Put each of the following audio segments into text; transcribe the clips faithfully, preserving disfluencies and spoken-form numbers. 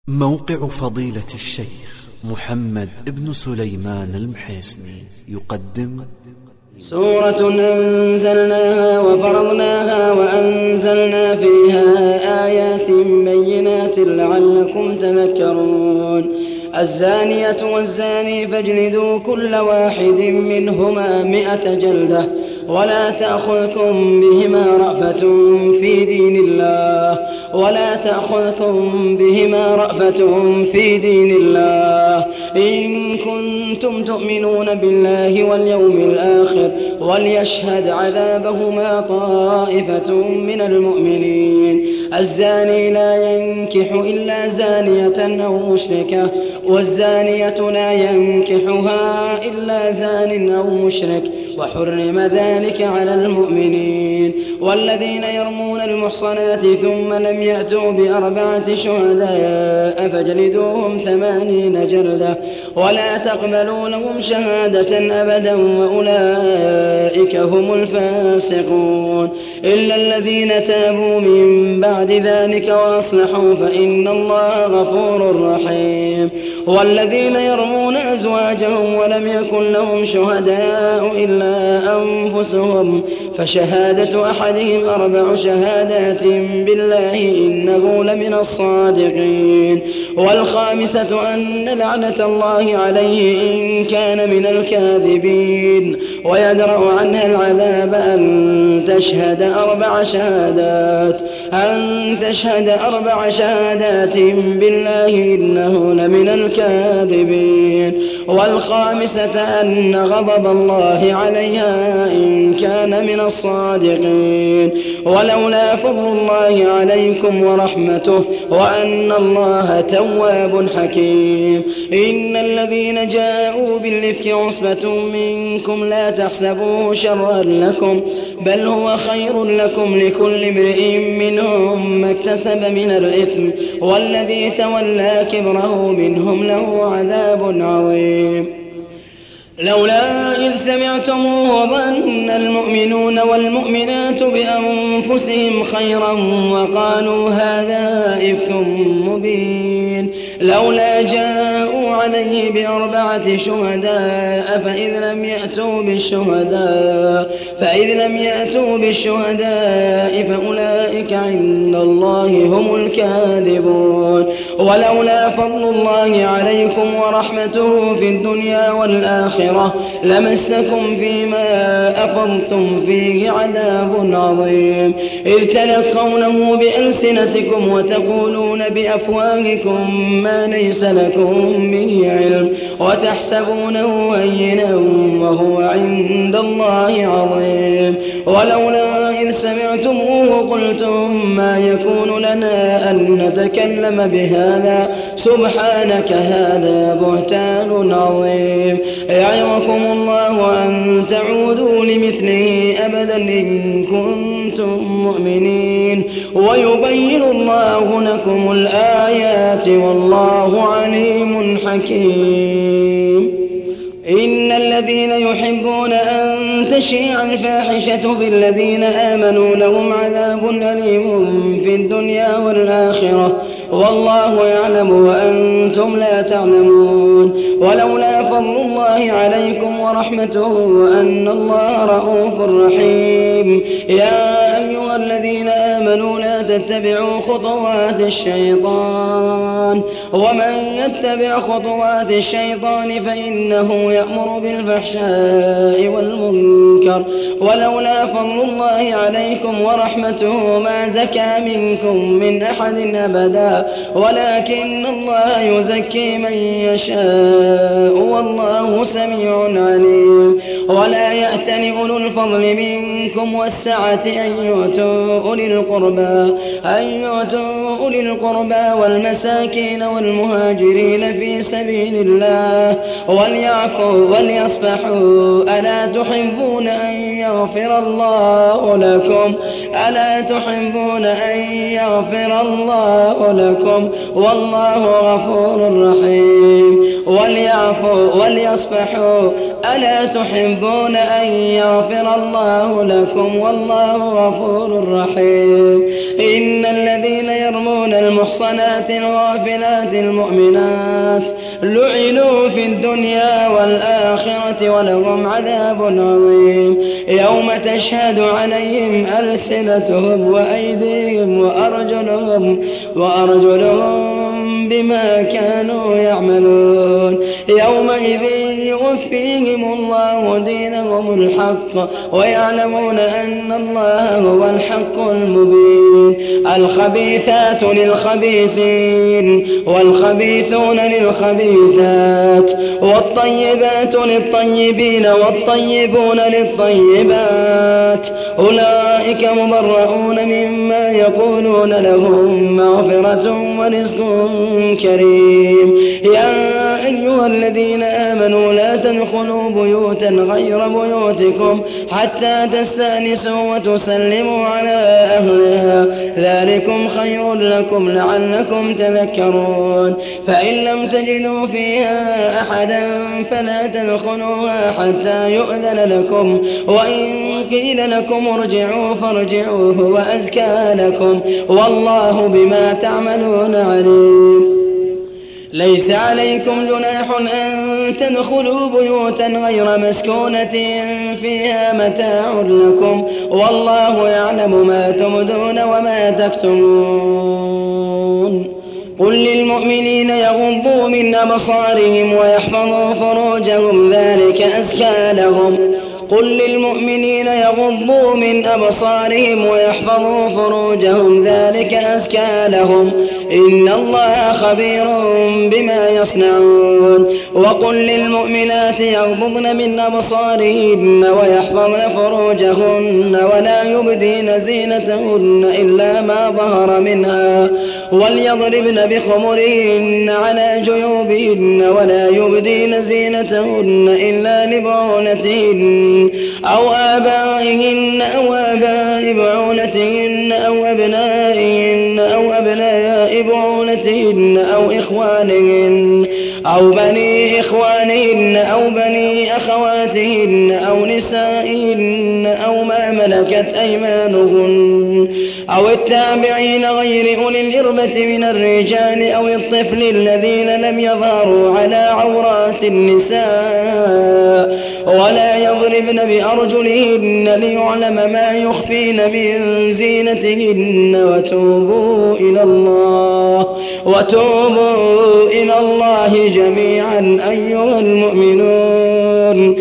موقع فضيلة الشيخ محمد ابن سليمان المحيصني يقدم سورة أنزلناها وفرضناها وأنزلنا فيها آيات بينات لعلكم تذكرون. الزانية والزاني فاجلدوا كل واحد منهما مئة جلدة ولا تأخذكم بهما رأفة في دين الله ولا تأخذكم بهما رأفة في دين الله إن كنتم تؤمنون بالله واليوم الآخر وليشهد عذابهما طائفة من المؤمنين. الزاني لا ينكح إلا زانية أو مشركة والزانية لا ينكحها إلا زان أو مشرك وحرم ذلك على المؤمنين. والذين يرمون المحصنات ثم لم يأتوا بأربعة شهداء فاجلدوهم ثمانين جلدة ولا تقبلوا لهم شهادة أبدا وأولئك هم الفاسقون إلا الذين تابوا من بعد ذلك وأصلحوا فإن الله غفور رحيم. والذين يرمون أزواجهم ولم يكن لهم شهداء إلا أنفسهم فشهادة أحدهم أربع شهادات بالله إنه لمن الصادقين. والخامسة أن لعنة الله عليه إن كان من الكاذبين. ويدرأ عنها العذاب أن تشهد أربع شهادات أن تشهد أربع شهادات بالله إنه لمن الكاذبين. والخامسة أن غضب الله عليها إن كان من الصادقين. ولولا فضل الله عليكم ورحمته وأن الله تواب حكيم. إن الذين جاءوا بالإفك عصبة منكم لا تحسبوه شرا لكم بل هو خير لكم لكل امرئ منهم ما اكتسب من الإثم والذي تولى كبره منهم له عذاب عظيم. لولا إذ سمعتموه ظن المؤمنون والمؤمنات بأنفسهم خيرا وقالوا هذا إفك مبين. لولا جاءوا عليه بأربعة شهداء فإذ لم يأتوا بالشهداء فإذ لم يأتوا بالشهداء فأولئك عند الله هم الكاذبون. ولولا فضل الله عليكم ورحمته في الدنيا والآخرة لمسكم فيما أفضتم فيه عذاب عظيم إذ تلقونه بألسنتكم وتقولون بأفواهكم ما ليس لكم به علم وتحسبونه هينا وهو عند الله عظيم. ولولا إذ سمعتموه قلتم ما يكون لنا أن نتكلم بهذا سبحانك هذا بهتان عظيم. يعظكم الله أن تعودوا لمثله أبدا إن كنتم مؤمنين ويبين الله لكم الآيات والله عليم حكيم. إن الذين يحبون أن تشيع الفاحشة في الذين آمنوا لهم عذاب أليم في الدنيا والآخرة والله يعلم وأنتم لا تعلمون. ولولا فضل الله عليكم ورحمته وأن الله رؤوف رحيم. يا أيها الذين آمنوا لا تتبعوا خطوات الشيطان ومن يتبع خطوات الشيطان فإنه يأمر بالفحشاء والمنكر. ولولا فضل الله عليكم ورحمته ما زكى منكم من أحد أبدا ولكن الله يزكي من يشاء والله سميع عليم. ولا يأتل أولو الفضل منكم والسعة أن يؤتوا أولي القربى أن يؤتوا أولي القربى والمساكين والمهاجرين في سبيل الله وليعفوا وليصفحوا ألا تحبون أن يغفر الله لكم ألا تحبون أن يغفر الله لكم والله غفور رحيم. وليعفوا وليصفحوا ألا تحبون أن يغفر الله لكم والله غفور رحيم. إن الذين يرمون المحصنات الغافلات المؤمنات لعنوا في الدنيا والآخرة ولهم عذاب عظيم يوم تشهد عليهم ألسنتهم وأيديهم وأرجلهم وأرجلهم بما كانوا يعملون يومئذ يوفيهم الله دينهم الحق ويعلمون أن الله هو الحق المبين الخبيثات للخبيثين والخبيثون للخبيثات والطيبات للطيبين والطيبون للطيبات أولئك مبرؤون مما يقولون لهم مغفرة ورزق كريم يا أيها الذين آمنوا لا تدخلوا بيوتا غير بيوتكم حتى تستأنسوا وتسلموا على أهلها ذلكم خير لكم لعلكم تذكرون فإن لم تجدوا فيها أحدا فلا تدخلوها حتى يؤذن لكم وإن قيل لكم ارجعوا فارجعوا هو أزكى لكم والله بما تعملون عليم ليس عليكم جناح أن تدخلوا بيوتا غير مسكونة فيها متاع لكم والله يعلم ما تبدون وما تكتمون قل للمؤمنين يغضوا من أبصارهم ويحفظوا فروجهم ذلك أزكى لهم قل للمؤمنين يغضوا من أبصارهم ويحفظوا فروجهم ذلك أزكى لهم إن الله خبير بما يصنعون وقل للمؤمنات يغضضن من أبصارهن ويحفظن فروجهن ولا يبدين زينتهن إلا ما ظهر منها وليضربن بخمرهن على جيوبهن ولا يبدين زينتهن إلا لبعولتهن أو آبائهن أو آباء بعولتهن أو أبنائهن أو أبناء بعولتهن أو إخوانهن أو بني إخوانهن أو بني أخواتهن أو نسائهن أو ما ملكت أيمانهن أو التابعين غير أولي الإربة من الرجال أو الطفل الذين لم يظهروا على عورات النساء ولا يضربن بأرجلهن ليعلم ما يخفين من زينتهن وتوبوا إلى الله وتوبوا إلى الله جميعا أيها المؤمنون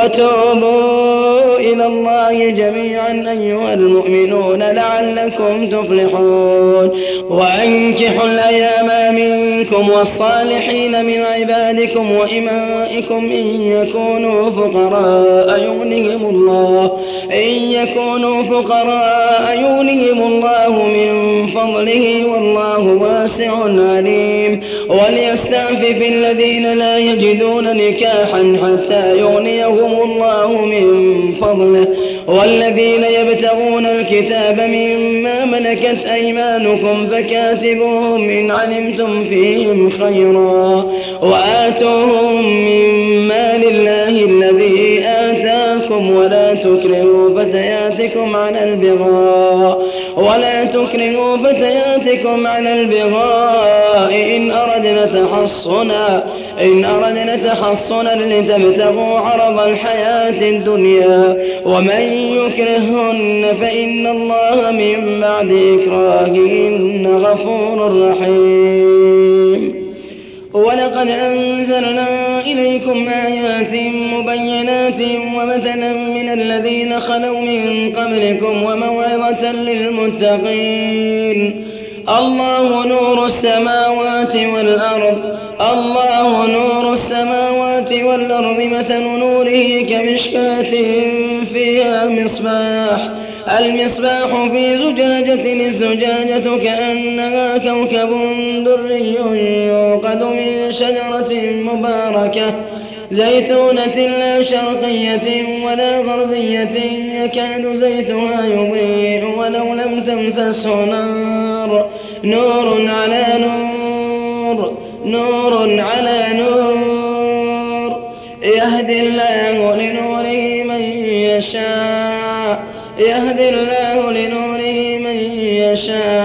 وتوبوا إلى الله جميعا أيها المؤمنون لعلكم تفلحون وأنكحوا الأيام منكم والصالحين من عبادكم وإمائكم إن يكونوا فقراء يغنيهم الله إن يكونوا فقراء يغنيهم الله من فضله والله واسع عليم وليستعفف الذين لا يجدون نكاحا حتى يغنيهم الله من فضله والذين يبتغون الكتاب مما ملكت أيمانكم فكاتبوهم إن علمتم فيهم خيرا وآتوهم مما لله الذي آتاكم ولا تكرهوا فتياتكم على البغاء ولا تكرهوا فتياتكم على البغاء إن أردنا تحصنا إن أردنا تحصنا لتبتغوا عرض الحياة الدنيا ومن يكرهن فإن الله من بعد إكراههن غفور رحيم ولقد أنزلنا إليكم آيات مبينات ومثلا من الذين خلوا من قبلكم وموعظة للمتقين الله نور السماوات والأرض الله نور السماوات والأرض مثل نوره كمشكاة فيها مصباح المصباح في زجاجة الزجاجة كأنها كوكب دري يوقد من شجرة مباركة زيتونة لا شرقية ولا غربية يكاد زيتها يضيء ولو لم تمسسه نار نور على نور نور على نور يهدي الله لنوره من يشاء يهدي الله لنوره من يشاء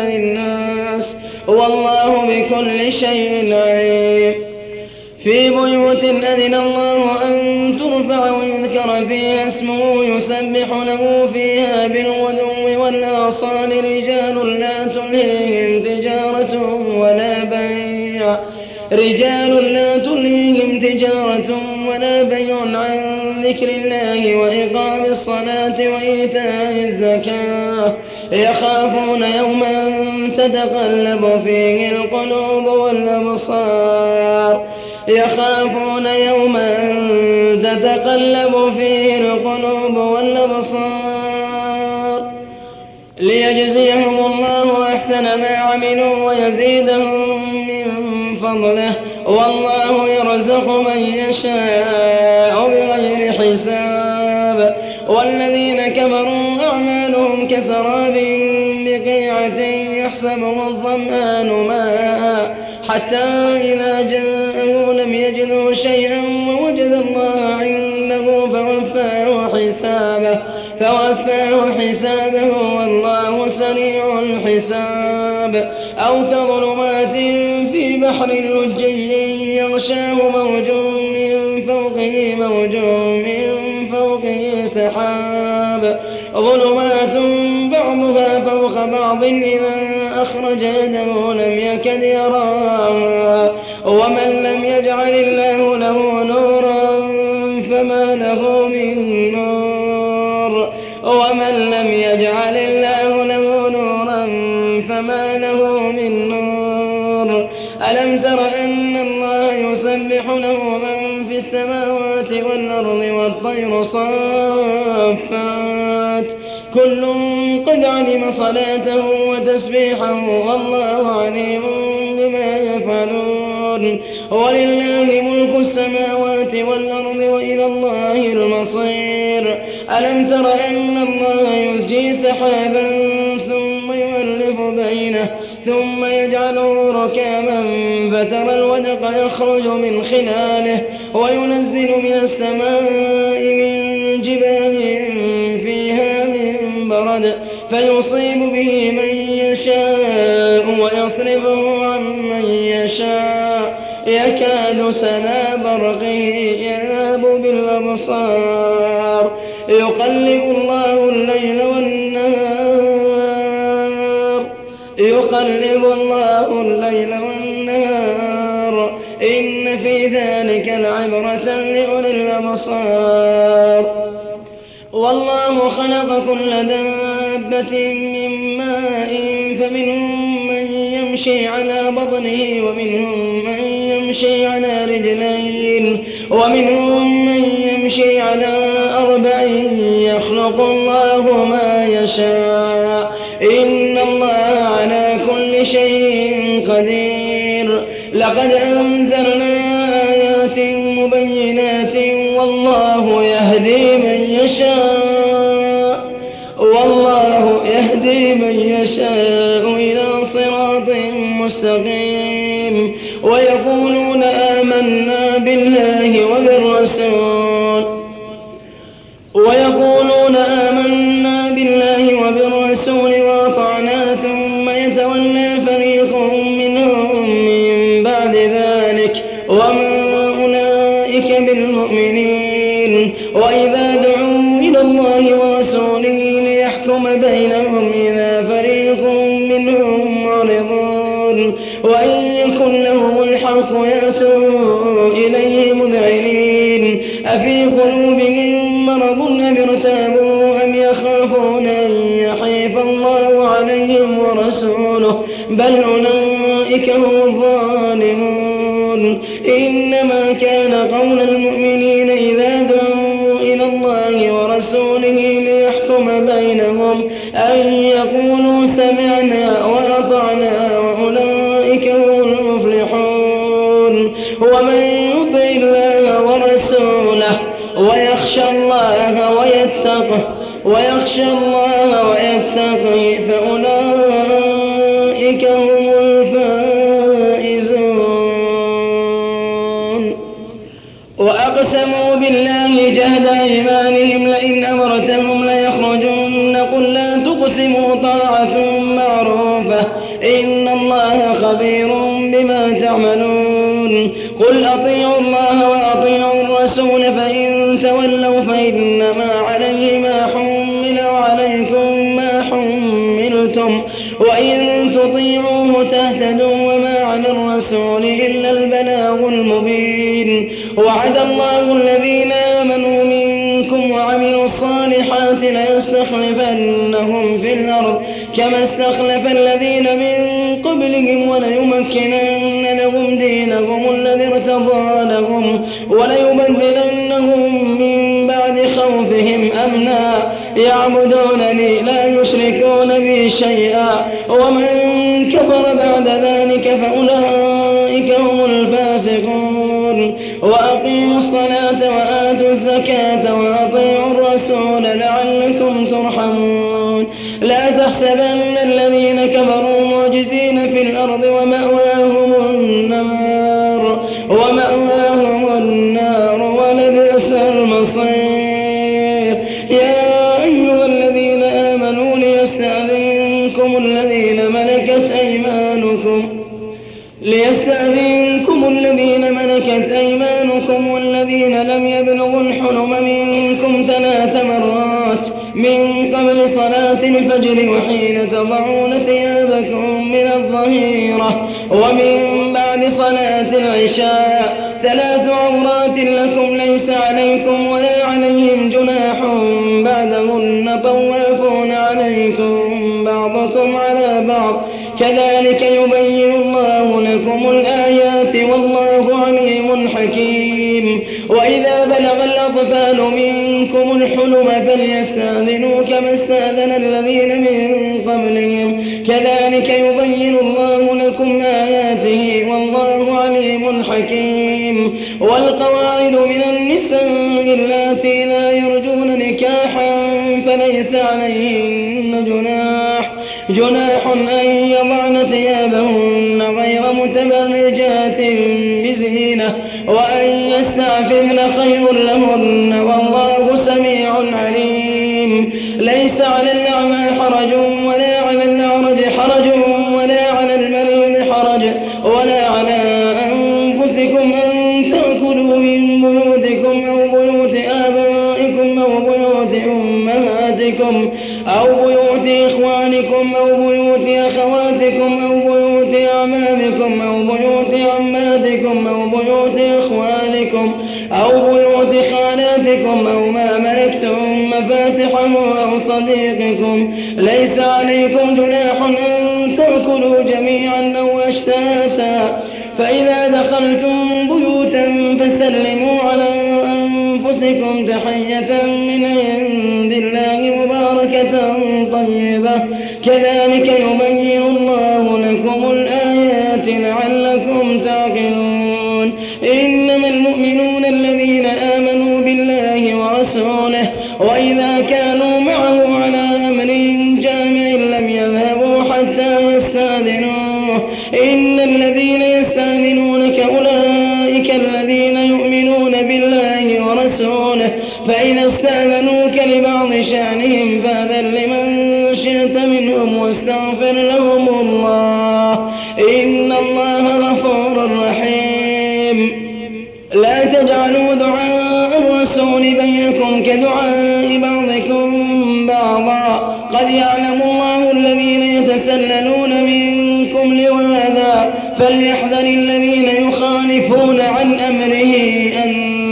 للناس والله بكل شيء عليم. في بيوت أذن الله أن ترفع ويذكر فيها اسمه يسبح له فيها بالغدو والآصال رجال لا تلهيهم تجارة ولا بيع رجال لا تلهيهم تجارة ولا بيع عن ذكر الله وإقام الصلاة وإيتاء الزكاة يخافون يوما تتقلب فيه القلوب والأبصار يخافون يوما تتقلب فيه القلوب والأبصار ليجزيهم الله أحسن ما عملوا ويزيدهم من فضله والله يرزق من يشاء بغير حساب. والذين كفروا أعمالهم كسراب بقيعة يحسبه الظمآن ماء حتى إذا جاءه لم يجده شيئا ووجد الله عنده فوفاه حسابه فوفاه حسابه والله سريع الحساب. أو كظلمات في بحر لجي يغشاه موج من فوقه موج من فوقه سحاب ظلمات بعضها فوق بعض إذا أخرج يده لم يكد يراها ومن لم يجعل الله له نورا فما له من نور ومن لم يجعل الله له نورا فما له من نور. ألم تر أن الله يسبح له من في السماوات والأرض والطير صافات كل قد علم صلاته وتسبيحه والله عليم بما يفعلون. ولله ملك السماوات والأرض وإلى الله المصير. ألم تر أن الله يزجي سحابا ثم يؤلف بينه ثم يجعله ركاما فترى الودق يخرج من خلاله وينزل من السماء من جبال فيها من برد فيصيب به من يشاء ويصرفه عن من يشاء يكاد سنا برقه يذهب بالأبصار يقلب الله الليل والنهار يقلب الله الليل والنهار إن في ذلك لعبرة لأولي الأبصار. والله خلق كل دابة من ماء فمنهم من يمشي على بطنه ومنهم من يمشي على رجلين ومنهم من يمشي على أربع يخلق الله ما يشاء إن الله على كل شيء قدير. لقد أنزلنا آيات مبينات والله يهدي من يشاء والله يهدي من يشاء إلى صراط مستقيم. ويقولون آمنا بالله وبالرسول ويقولون آمنا بالله وبالرسول وأطعنا ثم يتولى فريق منهم من بعد ذلك وما أولئك بالمؤمنين. وإذا دعوا إلى الله ورسوله ليحكم بينهم إذا فريق منهم معرضون وإن يكن لهم الحق يأتوا إليه مذعنين. أفي قلوبهم مرض أم ارتابوا أم يخافون أن يحيف الله عليهم ورسوله بل أولئك هم الظالمون. إنما كان قول المؤمنين إذا دعوا إلى الله ورسوله ليحكم بينهم أن يقولوا سمعنا وأطعنا وأولئك هم المفلحون. ومن يطع الله ورسوله ويخشى الله ويتقه ويخشى الله ويتقي فأولئك هم الفائزون. وأقسموا بالله جهد أيمانهم لئن أمرتهم ليخرجن قل لا تقسموا طاعة معروفة إن الله خبير بما تعملون قل أطيعوا الله وأطيعوا الرسول فإن تولوا فإنما عليه ما حمل وعليكم ما حملتم وإن تطيعوه تهتدوا وما على الرسول إلا البلاغ المبين وعد الله الذين آمنوا منكم وعملوا الصالحات ليستخلفنهم في الأرض كما استخلف الذين من قبلهم وليمكنن لهم دينهم الذي ارتضى لهم وليبدلنهم من بعد خوفهم أمنا يعبدونني لا يشركون بي شيئا ومن كفر بعد ذلك فأولئك هم الفاسقون وأقيموا الصلاة وآتوا الزكاة وأطيعوا الرسول لعلكم ترحمون لا تحسبن الذين كفروا معجزين في الأرض ومأواهم النار ومأواهم النار ولبئس المصير يا أيها الذين آمنوا ليستأذنكم الذين ملكت أيمانكم ليستأذنكم الذين ملكت أيمانكم والذين لم يبلغوا الحلم منكم ثلاث مرات من قبل صلاة الفجر وحين تضعون ثيابكم من الظهيرة ومن بعد صلاة العشاء ثلاث عورات لكم ليس عليكم ولا عليهم جناح بعدهن طوافون عليكم بعضكم على بعض كذلك يبين الله لكم الآيات والله عليم حكيم وإذا بلغ الأطفال منكم الحلم فليستأذنوا كما استأذن الذين من قبلهم كذلك يبين الله لكم آياته والله عليم حكيم والقواعد من النساء اللاتي لا يرجون نكاحا فليس عليهن جناح جناح أن يضعن ثيابهن غير متبرجات بزينة وأن يستعففن خير لهن والله سميع عليم ليس على الأعمى حرج ولا على الأعرج حرج ولا على المريض حرج ولا على أنفسكم أن تأكلوا من بيوتكم أو بيوت آبائكم أو بيوت أمهاتكم أو بيوت إخوانكم أو بيوت أخواتكم أو بيوت أعمامكم أو بيوت عماتكم أو بيوت إخوانكم أو بيوت خالاتكم أو ما ملكتم مفاتحه أو صديقكم ليس عليكم جناح أن تأكلوا جميعا أو أشتاتا فإذا دخلتم بيوتا فسلموا على أنفسكم تحية من عند الله مباركة طيبة كذلك يبين الله لكم الآيات لعلكم تعقلون إنما المؤمنون الذين آمنوا بالله ورسوله وإذا كانوا معه على أمر جامع لم يذهبوا حتى يستأذنوه إن الذين يستأذنونك أولئك الذين يؤمنون بالله ورسوله فإن استأذنوك لبعض شأنهم فأذن لمن شئت منهم واستغفر لهم الله إن الله غفور رحيم لا تجعلوا دعاء الرسول بينكم كدعاء بعضكم بعضا قد يعلم الله الذين يتسللون منكم لواذا فليحذر الذين يخالفون عن أمره أن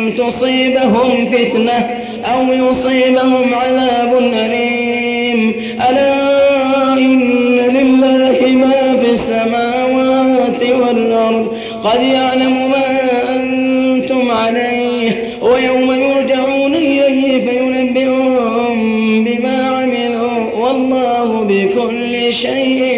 تصيبهم فتنة أو يصيبهم عذاب أليم ألا إن لله ما في السماوات والأرض قد يعلم ما أنتم عليه ويوم يرجعون إليه فينبئهم بما عملوا والله بكل شيء